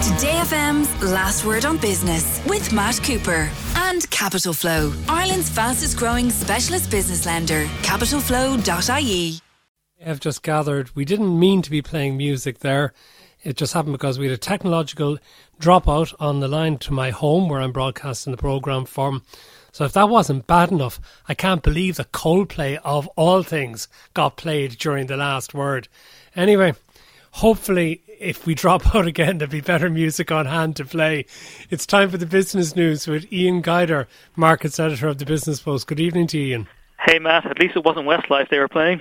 Today FM's Last Word on Business with Matt Cooper and Capital Flow, Ireland's fastest growing specialist business lender, capitalflow.ie. I've just gathered we didn't mean to be playing music there. It just happened because we had a technological dropout on the line to my home where I'm broadcasting the programme from. So if that wasn't bad enough, I can't believe that Coldplay, of all things, got played during the last word. Anyway, hopefully if we drop out again, there'll be better music on hand to play. It's time for the business news with Ian Guider, Markets Editor of the Business Post. Good evening to you, Ian. Hey Matt, at least it wasn't Westlife they were playing.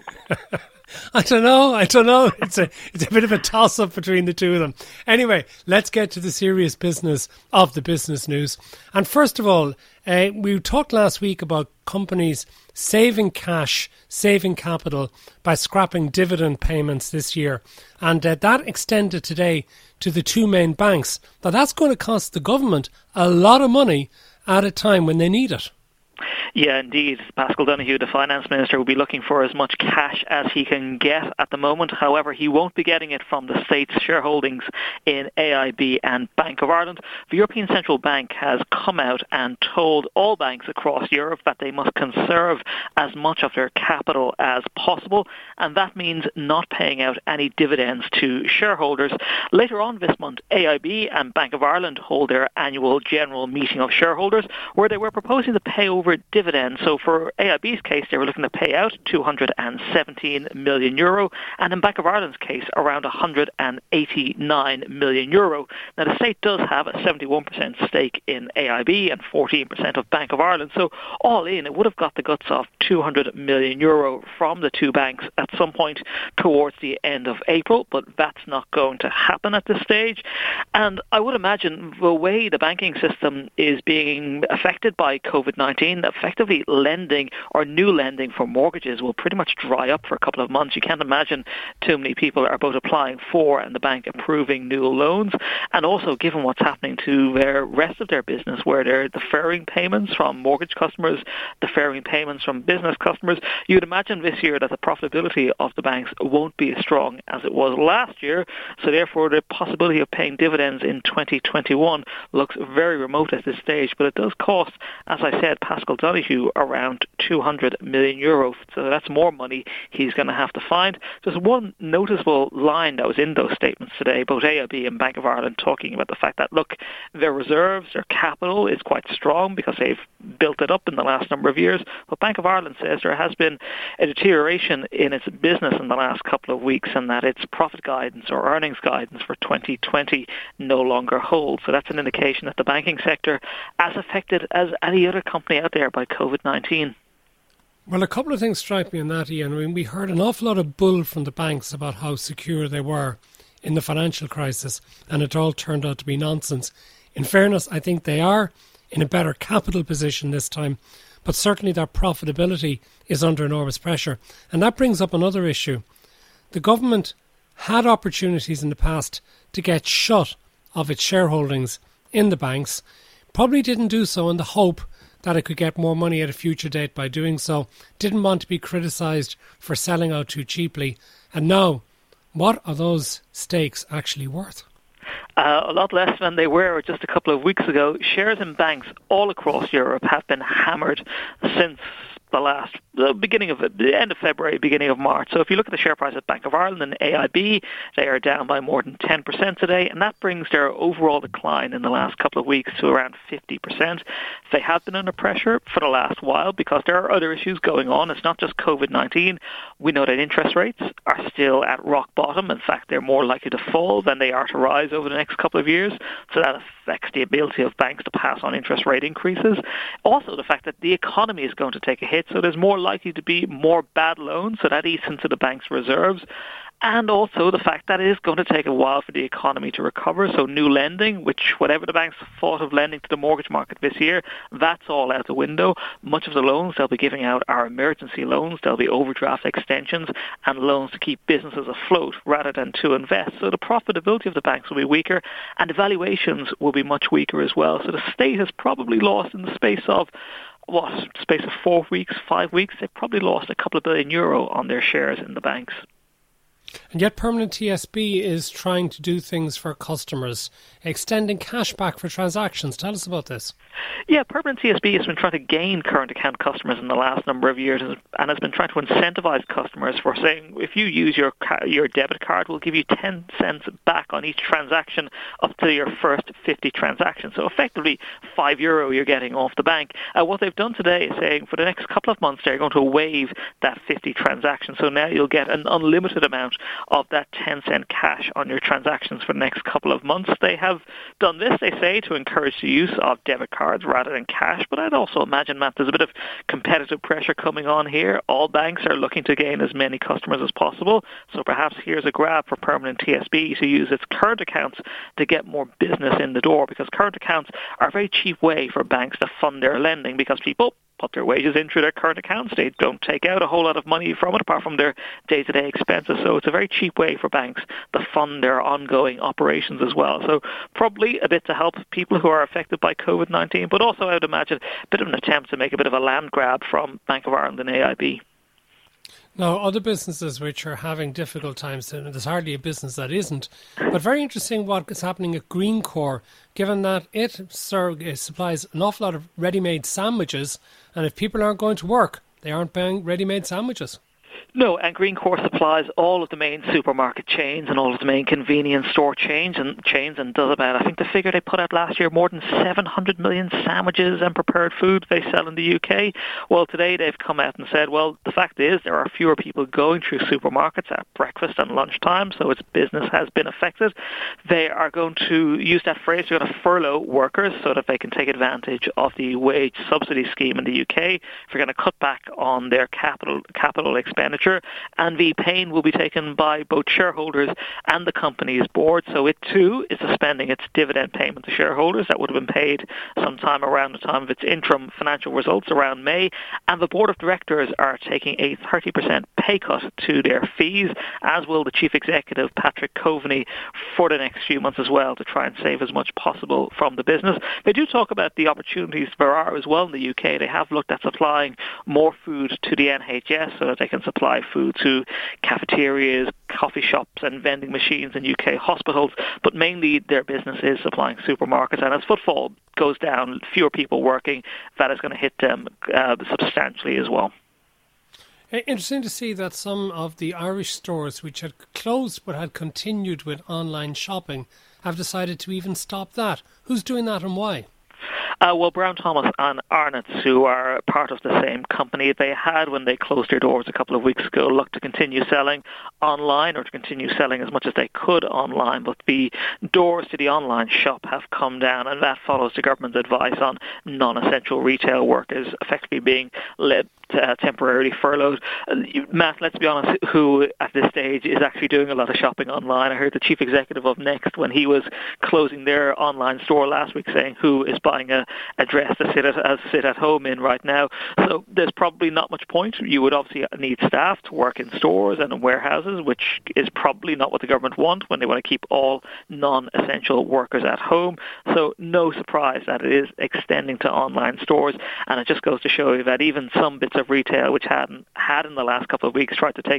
I don't know. It's a bit of a toss-up between the two of them. Anyway, let's get to the serious business of the business news. And first of all, we talked last week about companies saving cash, saving capital by scrapping dividend payments this year. And that extended today to the two main banks. Now, that's going to cost the government a lot of money at a time when they need it. Yeah, indeed. Paschal Donohoe, the Finance Minister, will be looking for as much cash as he can get at the moment. However, he won't be getting it from the state's shareholdings in AIB and Bank of Ireland. The European Central Bank has come out and told all banks across Europe that they must conserve as much of their capital as possible, and that means not paying out any dividends to shareholders. Later on this month, AIB and Bank of Ireland hold their annual general meeting of shareholders, where they were proposing to pay over dividends. So for AIB's case, they were looking to pay out €217 million, and in Bank of Ireland's case, around €189 million. Now, the state does have a 71% stake in AIB and 14% of Bank of Ireland, so all in, it would have got the guts of €200 million from the two banks at some point towards the end of April, but that's not going to happen at this stage. And I would imagine the way the banking system is being affected by COVID-19, effectively lending or new lending for mortgages will pretty much dry up for a couple of months. You can't imagine too many people are both applying for and the bank approving new loans. And also, given what's happening to their rest of their business, where they're deferring payments from mortgage customers, deferring payments from business customers, you'd imagine this year that the profitability of the banks won't be as strong as it was last year. So therefore, the possibility of paying dividends in 2021 looks very remote at this stage. But it does cost, as I said, Paschal Donohoe around €200 million. So that's more money he's going to have to find. Just one noticeable line that was in those statements today, both AIB and Bank of Ireland talking about the fact that, look, their reserves, their capital is quite strong because they've built it up in the last number of years. But Bank of Ireland says there has been a deterioration in its business in the last couple of weeks and that its profit guidance or earnings guidance for 2020 no longer holds. So that's an indication that the banking sector, as affected as any other company out there by COVID-19. Well, a couple of things strike me on that, Ian. I mean, we heard an awful lot of bull from the banks about how secure they were in the financial crisis, and it all turned out to be nonsense. In fairness, I think they are in a better capital position this time, but certainly their profitability is under enormous pressure. And that brings up another issue. The government had opportunities in the past to get shut of its shareholdings in the banks, probably didn't do so in the hope that it could get more money at a future date by doing so, didn't want to be criticised for selling out too cheaply. And now, what are those stakes actually worth? A lot less than they were just a couple of weeks ago. Shares in banks all across Europe have been hammered since the end of February, beginning of March. So if you look at the share price at Bank of Ireland and AIB, they are down by more than 10% today, and that brings their overall decline in the last couple of weeks to around 50%. They have been under pressure for the last while because there are other issues going on. It's not just COVID-19. We know that interest rates are still at rock bottom. In fact, they're more likely to fall than they are to rise over the next couple of years. So that affects the ability of banks to pass on interest rate increases. Also, the fact that the economy is going to take a hit, so there's more likely to be more bad loans, so that eats into the bank's reserves. And also the fact that it is going to take a while for the economy to recover. So new lending, which whatever the banks thought of lending to the mortgage market this year, that's all out the window. Much of the loans they'll be giving out are emergency loans. There'll be overdraft extensions and loans to keep businesses afloat rather than to invest. So the profitability of the banks will be weaker and the valuations will be much weaker as well. So the state has probably lost in the space of 4 weeks, 5 weeks, they've probably lost a couple of €1 billion on their shares in the banks. And yet Permanent TSB is trying to do things for customers, extending cash back for transactions. Tell us about this. Yeah, Permanent TSB has been trying to gain current account customers in the last number of years and has been trying to incentivise customers for saying, if you use your debit card, we'll give you 10 cents back on each transaction up to your first 50 transactions. So effectively €5 you're getting off the bank. What they've done today is saying for the next couple of months they're going to waive that 50 transactions. So now you'll get an unlimited amount of that 10-cent cash on your transactions for the next couple of months. They have done this, they say, to encourage the use of debit cards rather than cash. But I'd also imagine, Matt, there's a bit of competitive pressure coming on here. All banks are looking to gain as many customers as possible. So perhaps here's a grab for Permanent TSB to use its current accounts to get more business in the door, because current accounts are a very cheap way for banks to fund their lending, because people put their wages in through their current accounts. They don't take out a whole lot of money from it apart from their day-to-day expenses. So it's a very cheap way for banks to fund their ongoing operations as well. So probably a bit to help people who are affected by COVID-19, but also I would imagine a bit of an attempt to make a bit of a land grab from Bank of Ireland and AIB. Now, other businesses which are having difficult times, and there's hardly a business that isn't, but very interesting what is happening at Greencore, given that it supplies an awful lot of ready-made sandwiches, and if people aren't going to work, they aren't buying ready-made sandwiches. No, and Greencore supplies all of the main supermarket chains and all of the main convenience store chains and does about, I think the figure they put out last year, more than 700 million sandwiches and prepared food they sell in the UK. Well, today they've come out and said, well, the fact is there are fewer people going through supermarkets at breakfast and lunchtime, so its business has been affected. They are going to use that phrase, they're going to furlough workers so that they can take advantage of the wage subsidy scheme in the UK. They're going to cut back on their capital expenditure, and the pain will be taken by both shareholders and the company's board. So it too is suspending its dividend payment to shareholders that would have been paid sometime around the time of its interim financial results around May. And the board of directors are taking a 30% pay cut to their fees, as will the chief executive, Patrick Coveney, for the next few months as well, to try and save as much possible from the business. They do talk about the opportunities there are as well in the UK. They have looked at supplying more food to the NHS so that they can supply food to cafeterias, coffee shops and vending machines in UK hospitals, but mainly their business is supplying supermarkets, and as footfall goes down, fewer people working, that is going to hit them substantially as well. Interesting to see that some of the Irish stores which had closed but had continued with online shopping have decided to even stop that. Who's doing that and why? Well, Brown Thomas and Arnott's, who are part of the same company, they had, when they closed their doors a couple of weeks ago, looked to continue selling online or to continue selling as much as they could online, but the doors to the online shop have come down, and that follows the government's advice on non-essential retail workers effectively being temporarily furloughed. Matt, let's be honest, who at this stage is actually doing a lot of shopping online? I heard the chief executive of Next, when he was closing their online store last week, saying who is buying a dress to sit at home in right now. So there's probably not much point. You would obviously need staff to work in stores and in warehouses, which is probably not what the government want when they want to keep all non-essential workers at home. So no surprise that it is extending to online stores, and it just goes to show you that even some bits of retail which had in the last couple of weeks tried to take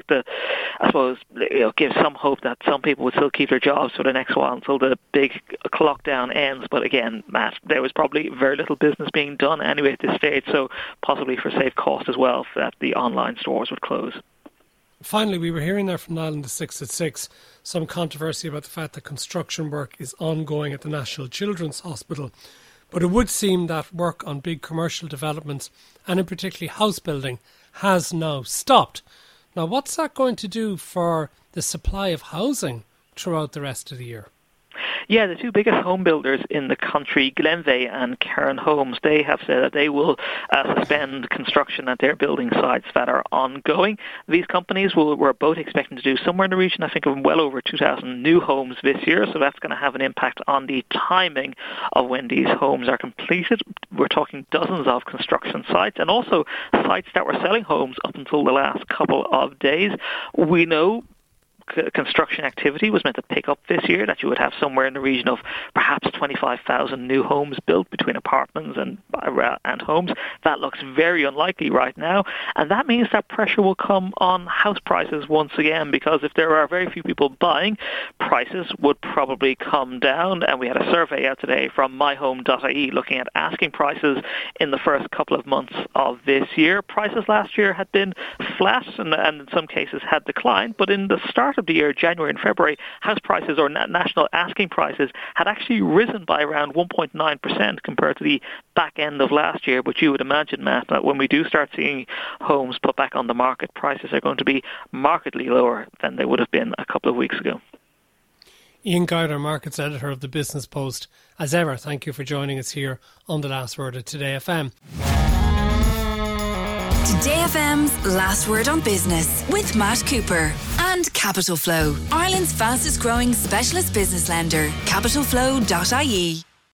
give some hope that some people would still keep their jobs for the next while until the big lockdown ends. But again, Matt, there was probably very little business being done anyway at this stage, so possibly for safe cost as well that the online stores would close. Finally, we were hearing there from Niall in the 6 at 6 some controversy about the fact that construction work is ongoing at the National Children's Hospital. But it would seem that work on big commercial developments, and in particular house building, has now stopped. Now, what's that going to do for the supply of housing throughout the rest of the year? Yeah, the two biggest home builders in the country, Glenveagh and Cairn Homes, they have said that they will suspend construction at their building sites that are ongoing. These companies were both expecting to do somewhere in the region, I think, of well over 2,000 new homes this year, so that's going to have an impact on the timing of when these homes are completed. We're talking dozens of construction sites and also sites that were selling homes up until the last couple of days. We know construction activity was meant to pick up this year, that you would have somewhere in the region of perhaps 25,000 new homes built between apartments and homes. That looks very unlikely right now, and that means that pressure will come on house prices once again, because if there are very few people buying, prices would probably come down. And we had a survey out today from myhome.ie looking at asking prices in the first couple of months of this year. Prices last year had been flat and in some cases had declined, but in the start of the year, January and February, house prices or national asking prices had actually risen by around 1.9% compared to the back end of last year. But you would imagine, Matt, that when we do start seeing homes put back on the market, prices are going to be markedly lower than they would have been a couple of weeks ago. Ian Gowder, Markets Editor of the Business Post. As ever, thank you for joining us here on The Last Word at Today FM. Today FM's Last Word on Business with Matt Cooper and Capital Flow, Ireland's fastest growing specialist business lender, capitalflow.ie.